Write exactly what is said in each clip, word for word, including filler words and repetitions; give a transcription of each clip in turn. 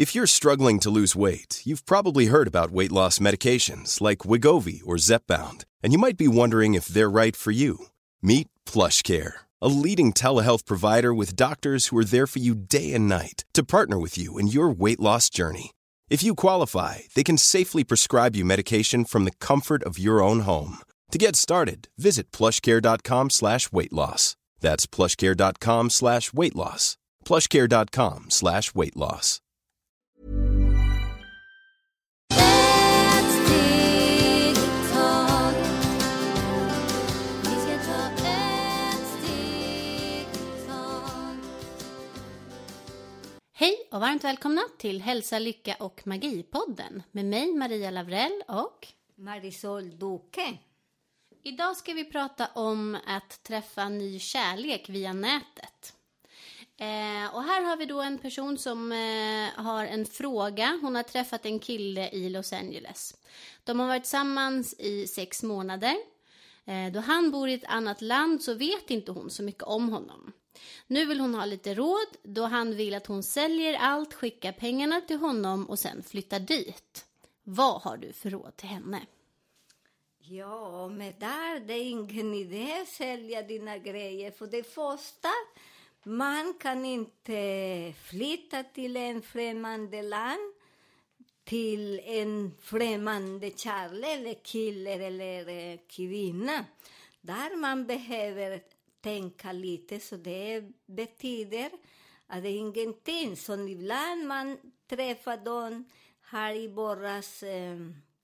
If you're struggling to lose weight, you've probably heard about weight loss medications like Wegovy or Zepbound, and you might be wondering if they're right for you. Meet PlushCare, a leading telehealth provider with doctors who are there for you day and night to partner with you in your weight loss journey. If you qualify, they can safely prescribe you medication from the comfort of your own home. To get started, visit plushcare.com slash weight loss. That's plushcare.com slash weight loss. plushcare.com slash weight loss. Hej och varmt välkomna till Hälsa, Lycka och Magi-podden med mig Maria Lavrell och Marisol Duque. Idag ska vi prata om att träffa ny kärlek via nätet. Eh, och här har vi då en person som eh, har en fråga. Hon har träffat en kille i Los Angeles. De har varit tillsammans i sex månader. Eh, då han bor i ett annat land så vet inte hon så mycket om honom. Nu vill hon ha lite råd då han vill att hon säljer allt, skickar pengarna till honom och sen flyttar dit. Vad har du för råd till henne? Ja, men där det är ingen idé att sälja dina grejer. För det första, man kan inte flytta till en främmande land, till en främmande kärlek eller kille eller kvinna. Där man behöver tänka lite, så det betyder att det är ingenting. Så ibland man träffar dem här i våras eh,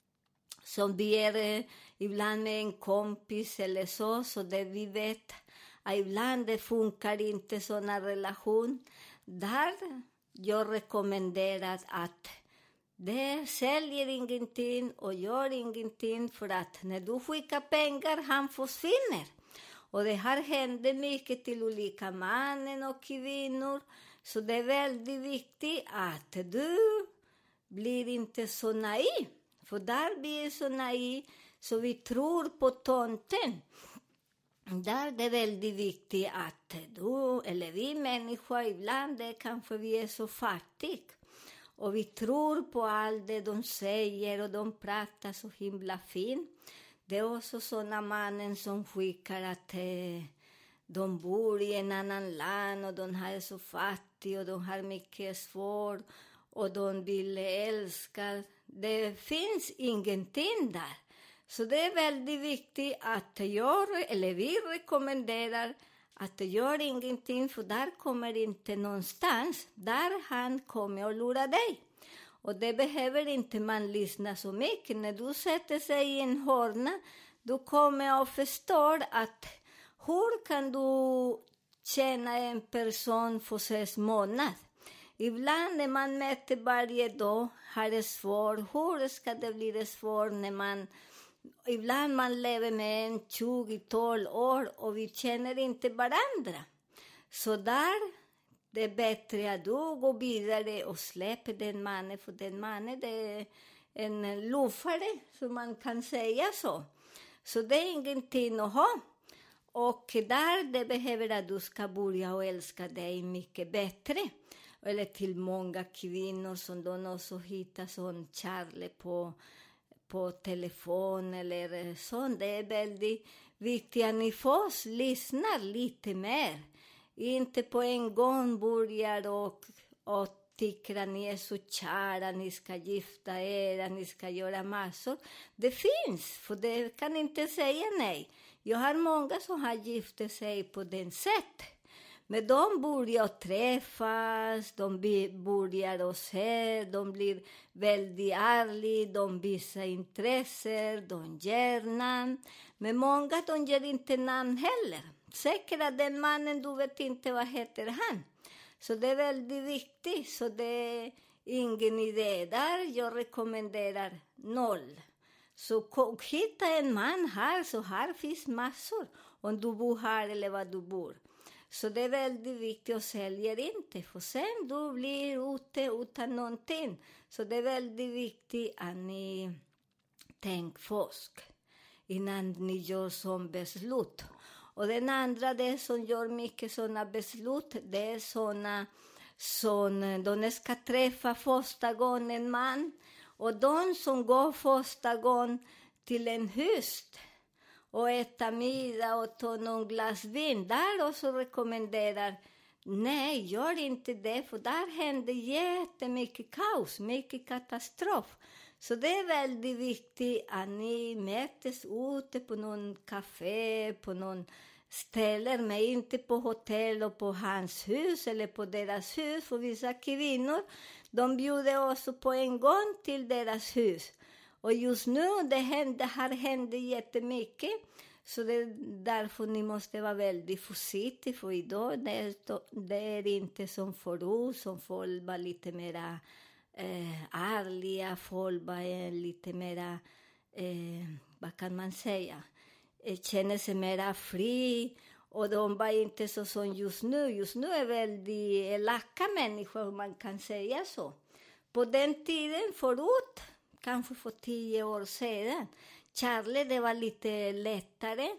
som vi är eh, ibland med en kompis eller så, så det vi vet att ibland det funkar inte sådana relation. Där jag rekommenderar att det säljer ingenting och gör ingenting, för att när du skickar pengar han försvinner. Och det har hänt mycket till olika män och kvinnor. Så det är väldigt viktigt att du blir inte så naiv. För där blir vi så naiv så vi tror på tomten. Där det är väldigt viktigt att du, eller vi människor, ibland det kanske vi är så fattiga. Och vi tror på allt det de säger och de pratar så himla fint. Det är också sådana mannen som skickar att eh, de bor i en annan land och de är så fattiga och de har mycket svårt och de vill älska. Det finns ingenting där. Så det är väldigt viktigt att göra, eller vi rekommenderar att göra ingenting, för där kommer inte någonstans. Där han kommer att lura dig. Och det behöver inte man lyssna så mycket. När du sätter sig i en hörna, du kommer att förstå att hur kan du känna en person för sex månader? Ibland när man mäter varje dag har det svårt. Hur ska det bli svårt när man... Ibland man lever med en tjugo tolv år och vi känner inte varandra. Så där... Det är bättre att du går vidare och släpper den mannen. För den mannen är en luffare, så man kan säga så. Så det är ingenting att ha. Och där det behöver att du ska börja och älska dig mycket bättre. Eller till många kvinnor som de också hittar sån kärlek på, på telefon eller sånt. Det är väldigt viktigt att ni får lyssna lite mer. Inte på en gång börjar och, och tycker att ni är så kära, ni ska gifta er, ni ska göra massor. Det finns, för det kan inte säga nej. Jag har många som har gift sig på den sätt. Men de börjar träffas, de börjar se, de blir väldigt ärliga, de visar intresse, de ger namn. Men många de ger inte namn heller. Säkert att den mannen, du vet inte vad heter han. Så det är väldigt viktigt. Så det är ingen idé där. Jag rekommenderar noll. Så hitta en man här, så här finns massor. Om du bor här eller var du bor. Så det är väldigt viktigt att sälja inte. För sen du blir ute utan någonting. Så det är väldigt viktigt att ni tänker först innan ni gör som beslut. Och den andra, det som gör mycket sådana beslut, det är sådana som de ska träffa första gången en man. Och de som går första gången till en hus och äta middag och ta någon glas vin, där också rekommenderar, nej, gör inte det, för där händer jättemycket kaos, mycket katastrof. Så det är väldigt viktigt att ni möts ute på någon café, på någon ställe, men inte på hotell och på hans hus eller på deras hus. För vissa kvinnor, de bjuder också på en gång till deras hus. Och just nu det händer, har hänt jättemycket. Så det är därför ni måste vara väldigt försiktiga. För idag det är, det är inte som förut, som folk var lite mera eh, ärliga. Folk var lite mera, eh, vad kan man säga, eh, känner sig mera fri. Och de var inte så som just nu. Just nu är väldigt elaka människor, man kan säga så. På den tiden förut, kanske för tio år sedan, kärlek det var lite lättare,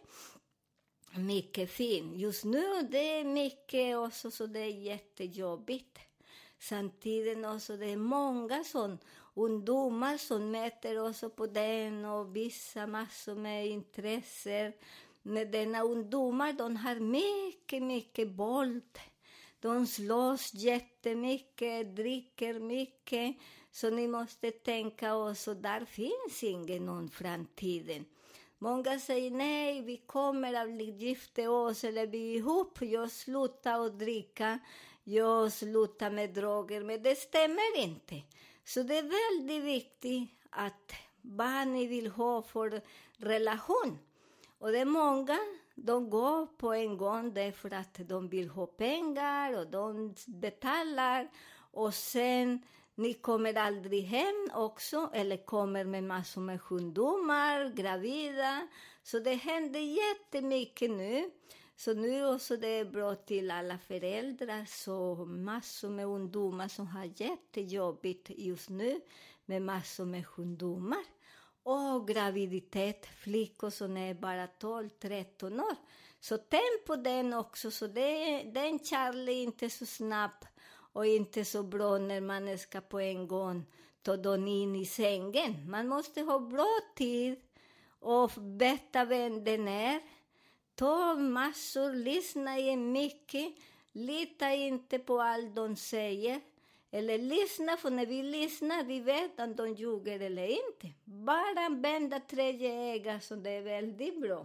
mycket fin. Just nu det är mycket också, så det är jättejobbigt. Samtidigt också det är många sån ungdomar som mäter också på den och vissa massor med intressen. Men denna ungdomar, de har mycket, mycket våld. De slåss jättemycket, dricker mycket. Så ni måste tänka också, där finns ingen någon framtiden. Många säger, nej, vi kommer att gifta oss eller bli ihop. Jag slutar att dricka, jag slutar med droger. Men det stämmer inte. Så det är väldigt viktigt att vad ni vill ha för relation. Och det är många, de går på en gång därför att de vill ha pengar och de betalar. Och sen, ni kommer aldrig hem också, eller kommer med massor med ungdomar, gravida. Så det händer jättemycket nu. Så nu också det är bra till alla föräldrar. Så massor med ungdomar som har jättejobbigt just nu med massor med ungdomar. Och graviditet, flickor som är bara tolv tretton år. Så tänk på den också. Så det, den kärlek är inte så snabb och inte så bra när man ska på en gång ta dem in i sängen. Man måste ha bra tid och veta vem den är. Ta massor, lyssna igen mycket. Lita inte på allt de säger. Eller lyssna, för när vi lyssnar, vi vet om de ljuger eller inte. Bara använda tredje ögat, så det är väldigt bra.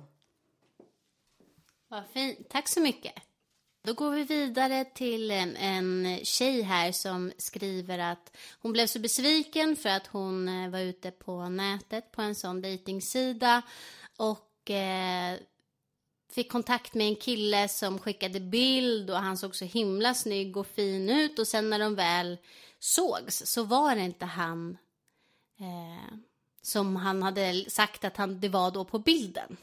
Vad fint, tack så mycket. Då går vi vidare till en, en tjej här som skriver att hon blev så besviken för att hon var ute på nätet på en sån dejtingsida och eh, fick kontakt med en kille som skickade bild och han såg så himla snygg och fin ut. Och sen när de väl sågs så var det inte han eh, som han hade sagt att han, det var då på bilden.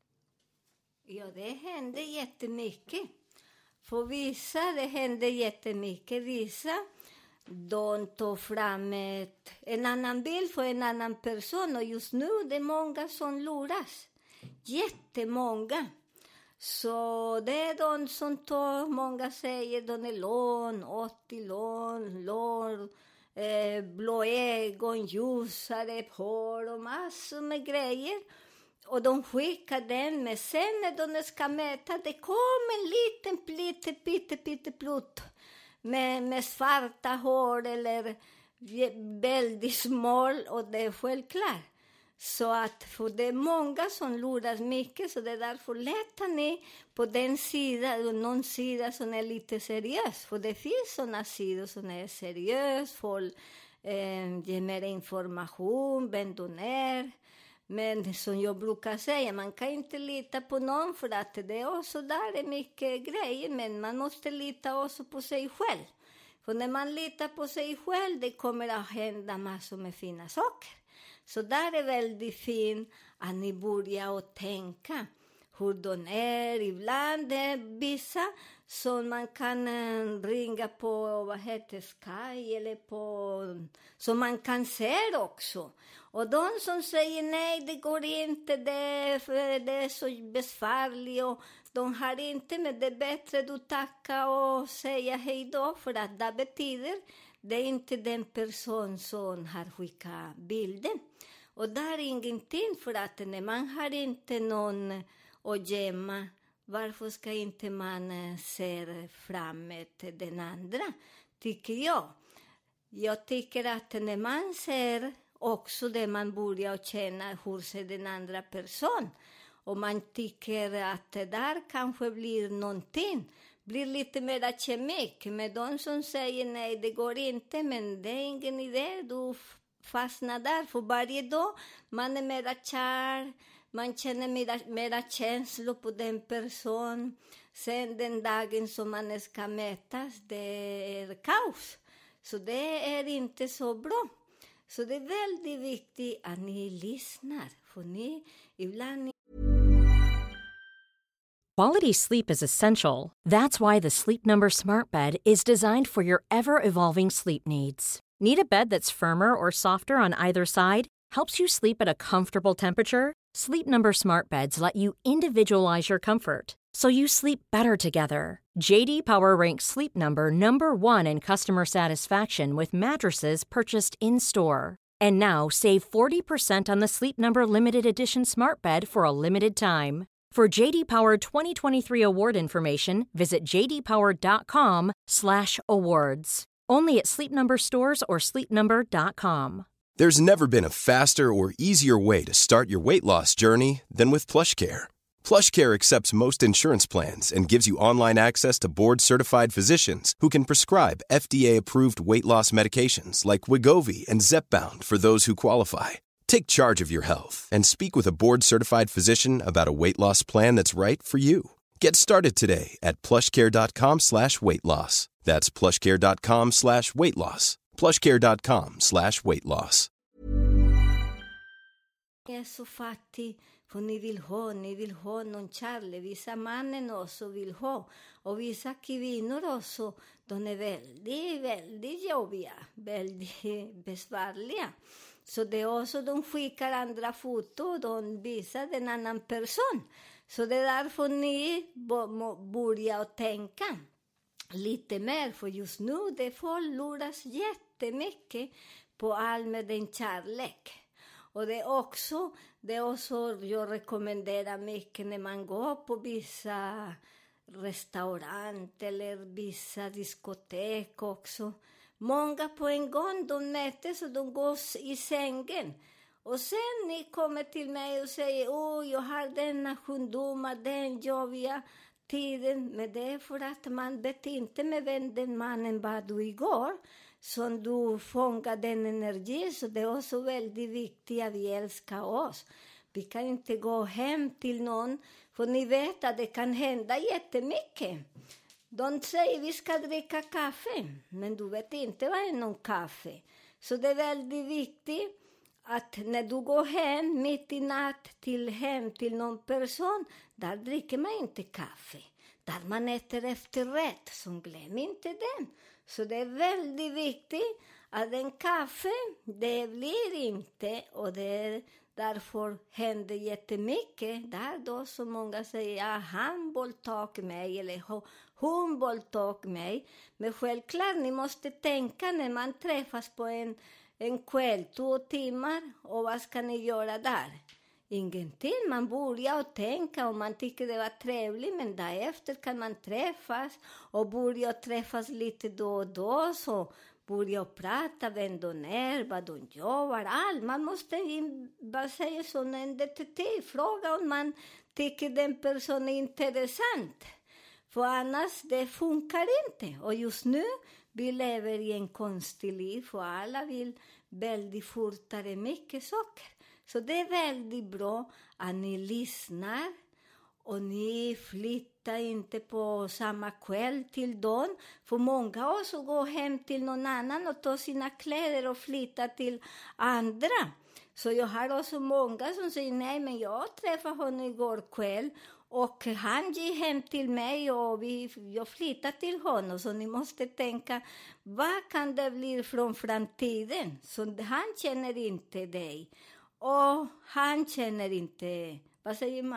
Ja, det hände jättemycket. För vissa det hände jättemycket. Vissa, de tog fram ett, en annan bild för en annan person. Och just nu det är många som luras. Jättemånga. Så det är de som tar, många säger, de är lån, åttio lån, lån, eh, blå ögon, ljusare hår och massor med grejer. Och de skickar den, men sen när de ska mäta, det kommer en liten plitte, pitte, pitte, plutt med, med svarta hår eller väldigt smal, och det är självklart. Så att för det är många som luras mycket, så det är därför letar ni på den sidan, någon sida som är lite seriös. För det finns sådana sidor som är seriös, folk eh, ger mer information, vem de är. Men som jag brukar säga, man kan inte lita på någon, för att det är också där är mycket grejer, men man måste lita också på sig själv. För när man litar på sig själv, det kommer att hända massor med fina saker. Så där är väldigt fint att ni börjar och tänka hur de är. Ibland är vissa som man kan ringa på, vad heter Sky, eller på, som man kan se också. Och de som säger nej, det går inte, det är, det är så besvärligt och de har inte, men det är bättre du tacka och säga hej då, för att det betyder det är inte den person som har skickat bilden. Och det är ingenting, för att när man har inte någon att gömma, varför ska inte man se framåt den andra, tycker jag. Jag tycker att när man ser också det, man börjar känna hur ser den andra person. Och man tycker att det där kanske blir någonting. Blir lite mer kemik. Med de som säger nej, det går inte, men det är ingen idé. Du fastnar där. För varje dag man är mera kär. Man känner mera, mera känslor på den person. Sen den dagen som man ska mätas, det är kaos. Så det är inte så bra. Så det är väldigt viktigt att ni lyssnar. För ni ibland... Quality sleep is essential. That's why the Sleep Number Smart Bed is designed for your ever-evolving sleep needs. Need a bed that's firmer or softer on either side? Helps you sleep at a comfortable temperature? Sleep Number Smart Beds let you individualize your comfort, so you sleep better together. J D Power ranks Sleep Number number one in customer satisfaction with mattresses purchased in-store. And now, save forty percent on the Sleep Number Limited Edition Smart Bed for a limited time. For J D Power twenty twenty-three award information, visit j d power dot com slash awards. Only at Sleep Number stores or sleep number dot com. There's never been a faster or easier way to start your weight loss journey than with PlushCare. PlushCare accepts most insurance plans and gives you online access to board-certified physicians who can prescribe F D A-approved weight loss medications like Wegovy and Zepbound for those who qualify. Take charge of your health and speak with a board-certified physician about a weight loss plan that's right for you. Get started today at plushcare.com slash weight loss. That's plushcare.com slash weight loss. plushcare.com slash weight loss. Jag är så fattig, för ni vill ha, ni vill ha någon kärlek. Vissa mannen också vill ha. Och vissa kvinnor också, de är väldigt, väldigt jobbiga. Väldigt besvärliga. Så det är också, de skickar andra foton, de visar en annan person. Så det är därför ni börjar tänka lite mer. För just nu, det får luras jättemycket på all med den kärlek. Och det är också, det är också, jag rekommenderar mycket när man går på vissa restaurang eller vissa diskotek också. Många på en gång, de mötes och de går i sängen. Och sen ni kommer till mig och säger, åh, jag har denna sjukdomar, den jobbiga tiden. Men det är för att man vet inte med vem den mannen var du igår. Som du fångar den energi. Så det är också väldigt viktigt att vi älskar oss. Vi kan inte gå hem till någon. För ni vet att det kan hända jättemycket. De säger vi ska dricka kaffe. Men du vet inte vad är någon kaffe. Så det är väldigt viktigt att när du går hem mitt i natt till hem till någon person. Där dricker man inte kaffe. Där man äter efterrätt. Så glöm inte den. Så det är väldigt viktigt att en kaffe, det blir inte. Och det är därför händer jättemycket. Där då så många säger, ja, han våldtog mig eller hon våldtog mig. Men självklart, ni måste tänka när man träffas på en, en kväll, två timmar. Och vad ska ni göra där? Ingenting, man börjar och tänka och man tycker det var trevligt, men därefter kan man träffas och börja träffas lite då och då, så börja prata, vem de är, vad de jobbar, allt. Man måste bara säga så, en detektiv, fråga om man tycker den personen är intressant. För annars, det funkar inte. Och just nu, vi lever i en konstig liv och alla vill väldigt fortare mycket saker. Så det är väldigt bra att ni lyssnar och ni flyttar inte på samma kväll till dagen. För många också går hem till någon annan och tar sina kläder och flyttar till andra. Så jag har också många som säger, nej men jag träffade honom igår kväll och han gick hem till mig och vi, jag flyttade till honom. Så ni måste tänka, vad kan det bli från framtiden? Så han känner inte dig. Och han känner inte, vad säger man?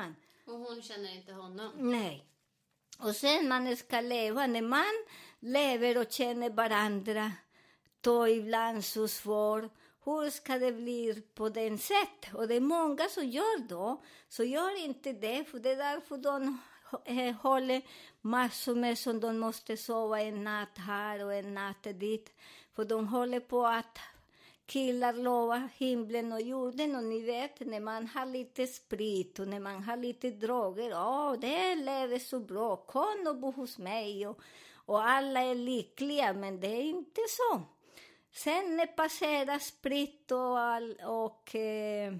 Och hon känner inte honom? Nej. Och sen man ska leva, när man lever och känner varandra, då ibland så svårt, hur ska det bli på den sätt? Och det är många som gör då, så gör inte det, för det är därför de håller massor med som de måste sova en natt här och en natt dit. För de håller på att killar lovar himlen och jorden, och ni vet, när man har lite sprit och när man har lite droger, ja, det lever så bra, kom och bo hos mig, och, och alla är lyckliga, men det är inte så. Sen när passerar sprit och, all, och eh,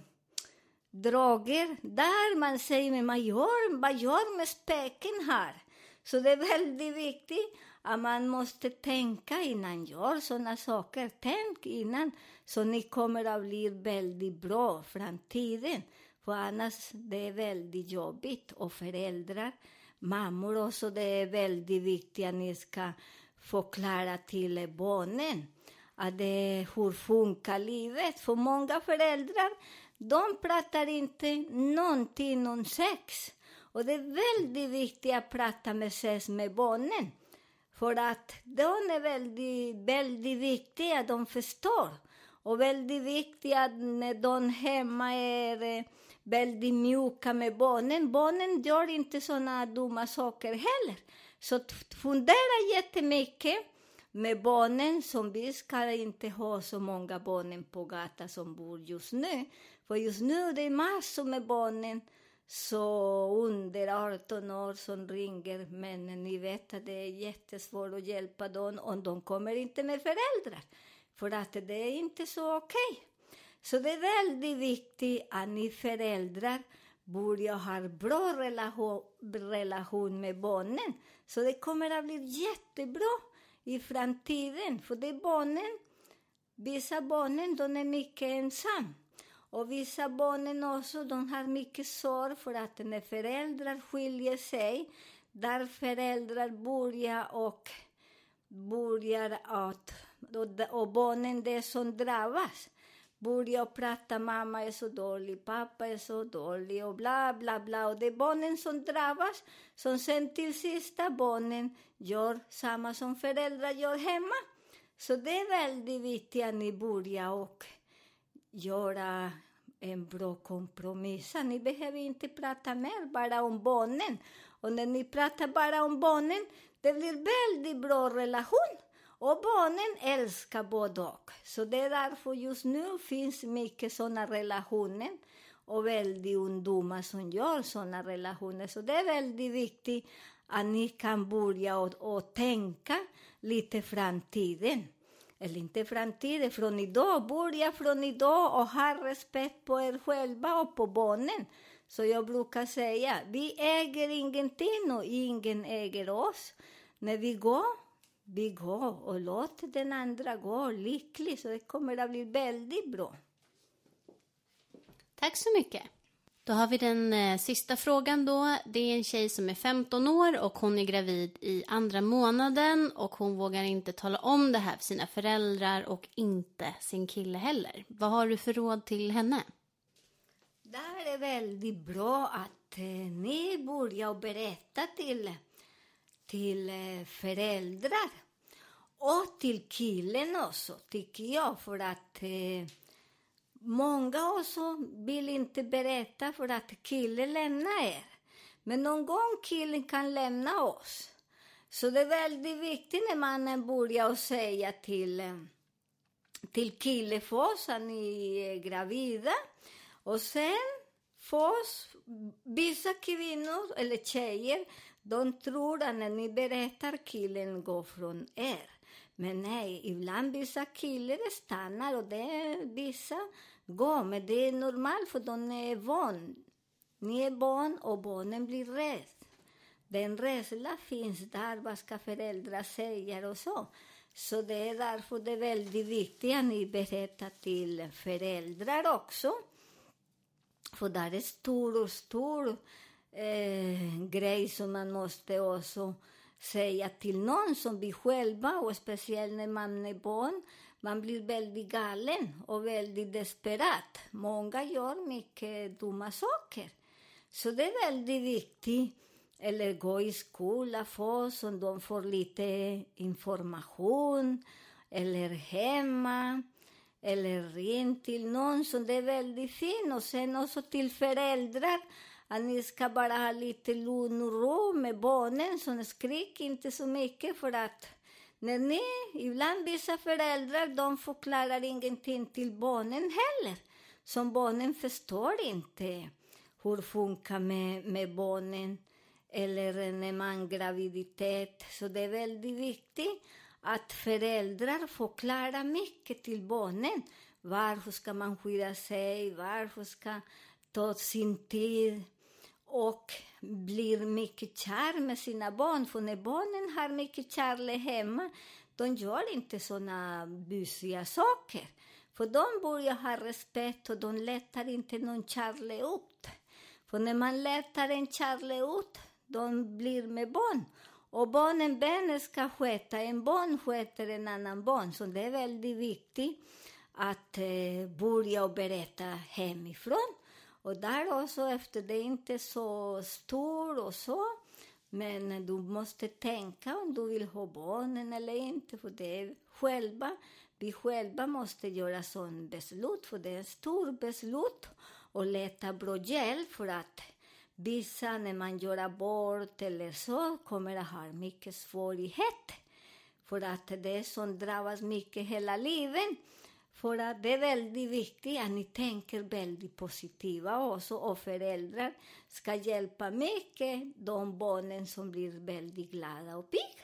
droger, där man säger, men man gör, vad gör med späken här? Så det är väldigt viktigt att man måste tänka innan gör sådana saker. Tänk innan, så ni kommer att bli väldigt bra framtiden. För annars det är väldigt jobbigt. Och föräldrar, mammor också, det är väldigt viktigt att ni ska förklara till barnen att det, hur funkar livet. För många föräldrar, de pratar inte någonting om sex. Och det är väldigt viktigt att prata med sex med barnen. För att de är väldigt, väldigt viktiga, de förstår. Och väldigt viktiga när de hemma är väldigt mjuka med barnen. Barnen gör inte sådana dumma saker heller. Så fundera jättemycket med barnen, som vi ska inte ha så många barnen på gatan som bor just nu. För just nu det är massor med barnen så under arton år som ringer, men ni vet att det är jättesvårt att hjälpa dem om de kommer inte med föräldrar. För att det är inte så okej. Okay. Så det är väldigt viktigt att ni föräldrar börjar ha bra relation, relation med barnen. Så det kommer att bli jättebra i framtiden. För det är barnen, vissa barnen, de är mycket ensamma. Och vissa barnen också, de har mycket sorg för att när föräldrar skiljer sig, där föräldrar börjar och börjar att, och barnen det som drabbas, börjar prata, mamma är så dålig, pappa är så dålig och bla bla bla. Och det är barnen som drabbas, som sen till sista barnen gör samma som föräldrar gör hemma. Så det är väldigt viktigt att ni börjar och göra en bra kompromiss. Ni behöver inte prata mer bara om barnen. Och när ni pratar bara om barnen, det blir väldigt bra relation. Och barnen älskar både och. Så det är därför just nu finns mycket sådana relationer. Och väldigt ungdomar som gör sådana relationer. Så det är väldigt viktigt att ni kan börja och, och tänka lite framtiden. Eller inte framtiden, från idag. Börja från idag och ha respekt på er själva och på barnen. Så jag brukar säga, vi äger ingenting och ingen äger oss. När vi går, vi går och låt den andra gå lycklig. Så det kommer att bli väldigt bra. Tack så mycket. Då har vi den eh, sista frågan då. Det är en tjej som är femton år och hon är gravid i andra månaden. Och hon vågar inte tala om det här för sina föräldrar och inte sin kille heller. Vad har du för råd till henne? Det är väldigt bra att eh, ni börjar berätta till, till eh, föräldrar. Och till killen också, tycker jag. För att eh, många också vill inte berätta för att killen lämnar er. Men någon gång killen kan lämna oss. Så det är väldigt viktigt när man börjar säga till, till killen först att ni är gravida. Och sen först, vissa kvinnor eller tjejer, de tror att när ni berättar killen går från er. Men nej, ibland vissa killar stannar och det är vissa går. Men det är normalt för de är van. Ni är barn och barnen blir rädd. Den rädsla finns där, vad ska föräldrar säga och så. Så det är därför det är väldigt viktigt att ni berättar till föräldrar också. För där är stor och stor eh, grej som man måste också säga till någon som vi själva, och speciellt när man är barn, man blir väldigt galen och väldigt desperat. Många gör mycket dumma saker. Så det är väldigt viktigt. Eller gå i skola få, så de får lite information. Eller hemma. Eller ring till någon, så det är väldigt fint. Och sen också till föräldrar. Att ni ska bara ha lite lugn och ro med barnen. Så skrik inte så mycket, för att när ni, ibland vissa föräldrar, de förklarar ingenting till barnen heller. Som barnen förstår inte hur det funkar med, med barnen. Eller när man graviditet. Så det är väldigt viktigt att föräldrar förklarar mycket till barnen. Varför ska man skydda sig? Varför ska ta sin tid? Och blir mycket kär med sina barn. För när barnen har mycket kärlek hemma, de gör inte såna busiga saker. För de börjar ha respekt och de letar inte någon kärlek ut. För när man letar en kärlek ut, de blir med barn. Och barnen, barnen ska sköta, en barn sköter en annan barn. Så det är väldigt viktigt att eh, börja och berätta hemifrån. Och där också, efter det är inte så stor och så. Men du måste tänka om du vill ha barnen eller inte. För det är själva, vi själva måste göra sån beslut. För det är en stor beslut. Och leta bra hjälp, för att vissa, när man gör abort eller så, kommer att ha mycket svårighet. För att det är som drabbas mycket hela livet. För att det är väldigt viktigt att ni tänker väldigt positiva också. Och föräldrar ska hjälpa mycket de barnen som blir väldigt glada och pigga.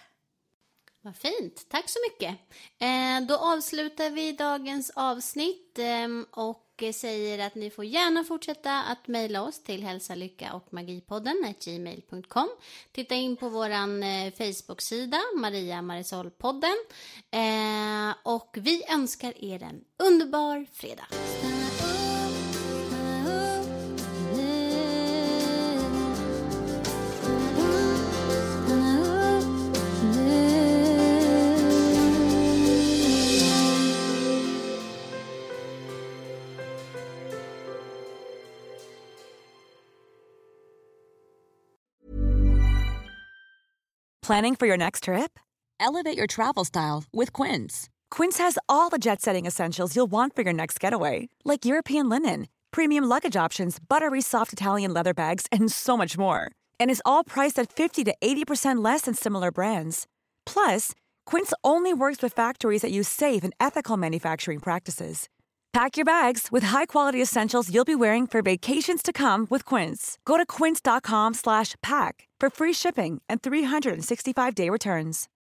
Vad fint, tack så mycket. Eh, då avslutar vi dagens avsnitt eh, och säger att ni får gärna fortsätta att mejla oss till hälsa, lycka och magipodden at gmail punkt com. Titta in på våran eh, Facebook-sida Maria Marisol-podden eh, och vi önskar er en underbar fredag. Planning for your next trip? Elevate your travel style with Quince. Quince has all the jet-setting essentials you'll want for your next getaway, like European linen, premium luggage options, buttery soft Italian leather bags, and so much more. And is all priced at fifty to eighty percent less than similar brands. Plus, Quince only works with factories that use safe and ethical manufacturing practices. Pack your bags with high-quality essentials you'll be wearing for vacations to come with Quince. Go to quince dot com slash pack for free shipping and three sixty-five day returns.